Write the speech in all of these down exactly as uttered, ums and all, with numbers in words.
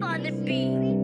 on the beat.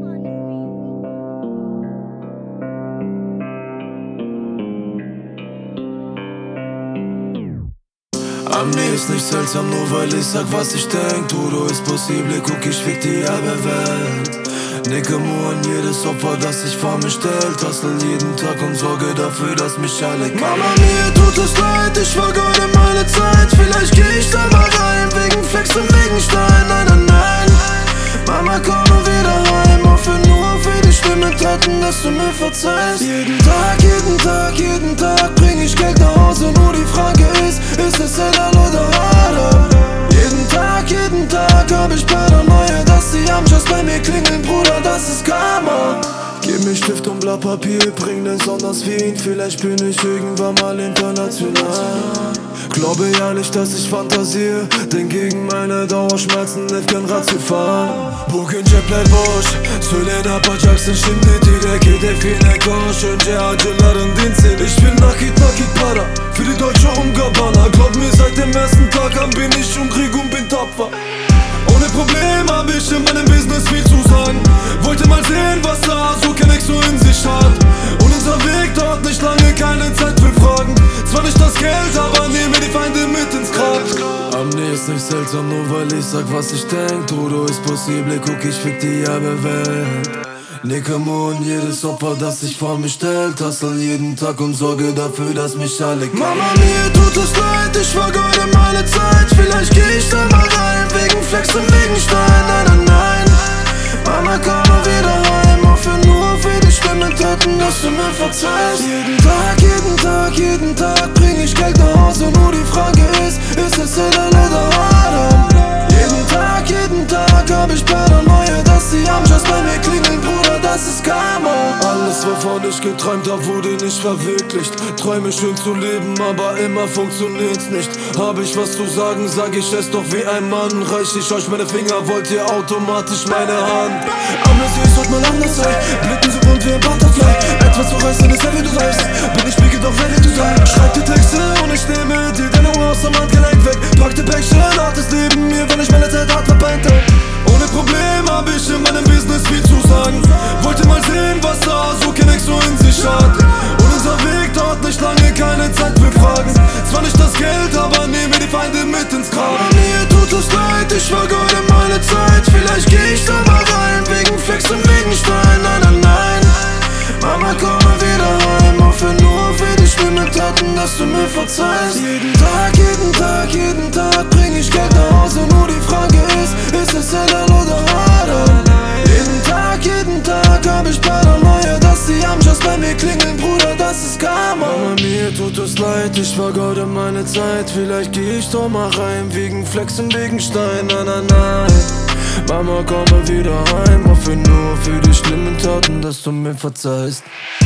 Amnie ist nicht seltsam, nur weil ich sag, was ich denk. Todo ist possible, guck, ich fick die halbe Welt. Nicke nur an jedes Opfer, das sich vor mir stellt. Hustle jeden Tag und sorge dafür, dass mich alle kennen. Mama, mir tut es leid, ich vergeude meine Zeit. Vielleicht geh ich da mal rein, wegen Flex und wegen Stein. Nein, nein, nein, Mama, komme wieder heim. Hoffe nur für die schlimmen Taten, dass du mir verzeihst. Jeden Tag, jeden Tag, jeden Tag bring ich Geld nach Hause. Nur die Frage ist, ist es Elal oder Haram? Jeden Tag, jeden Tag hab ich Paranoia, dass die Amjas bei mir klingeln, Bruder, das ist Karma. Gib mir Stift und Blatt Papier, bring den Sonders Wien. Vielleicht bin ich irgendwann mal international. Glaube ehrlich, dass ich fantasiere, denn gegen meine Dauerschmerzen hilft kein Ratiofahren. Bugün cepler boş, söyle ne yapacaksın şimdi? Direkt hedefine koş, önce acıların dinsin. Ich will nakit nakit para, für die deutsche Umgabbana. Glaub mir, seit dem ersten Tag an bin ich um Krieg und bin tapfer. Ohne Problem hab ich in meinem Business viel zu sagen. Wollte mal sehen, was da so Kennex so in sich hat. Und unser Weg dauert nicht lange, keine Zeit für Fragen. Zwar nicht das Geld, aber nehme die Feinde mit ins Grab. Amnie ist nicht seltsam, nur weil ich sag, was ich denk. Todo ist possible, guck, ich fick die halbe Welt. Nicke an jedes Opfer, das sich vor mir stellt. Hustle jeden Tag und sorge dafür, dass mich alle kennen. Mama, mir tut es leid, ich vergeude meine Zeit. Vielleicht geh ich da mal rein, wegen Flex und wegen Stein. Nein, nein, nein, Mama, komme wieder heim. Hoffe nur für die schlimmen Taten, dass du mir verzeihst. Jeden Tag, jeden Tag, jeden Tag bring ich Geld nach Hause. Nur die Frage ist, ist es Elal oder Haram? Jeden Tag, jeden Tag hab ich Paranoia, dass die Amjas bei mir klingeln, Bruder, das ist Karma. Alles, wovon ich geträumt hab, wurde nicht verwirklicht. Träume schön zu leben, aber immer funktioniert's nicht. Hab ich was zu sagen, sag ich es doch wie ein Mann. Reich ich euch meine Finger, wollt ihr automatisch meine Hand? Amnesie sollte mal anders sein, blicken so bunt wie ein Butterfly. Etwas zu reißen ist ja wie du weißt, bin ich spiegel doch ready zu sein. Schreib die Texte und ich nehme dir deine Uhr aus dem Handgelenk weg. Pack die Päckchen, hartes Leben mir, wenn ich meine Zeit hart verpeint hab. Ohne Problem hab ich in meinem Business viel zu sagen. Wollte mal sehen, was da so Kennex so in sich hat. Und unser Weg dauert nicht lange, keine Zeit für Fragen. Zwar nicht das Geld, aber nehme die Feinde mit ins Grab. Mir tut es leid, ich vergeude meine Zeit. Vielleicht geh ich da mal rein, wegen Flex und wegen Stein. Nein, nein, nein, Mama, komme wieder heim. Hoffe nur für die schlimmen Taten, dass du mir verzeihst. Jeden Tag, jeden Tag, jeden Tag bring ich Geld nach Hause. Nur die Frage ist, ist es Elal oder Haram? Jeden Tag, jeden Tag hab ich Paranoia, dass die Amjas bei mir klingeln, Bruder, das ist Karma. Mama, mir tut es leid, ich vergeude meine Zeit. Vielleicht geh ich doch mal rein, wegen Flex und wegen Stein. Nein, nein, nein, Mama, komme wieder heim. Hoffe nur für die schlimmen Taten, dass du mir verzeihst.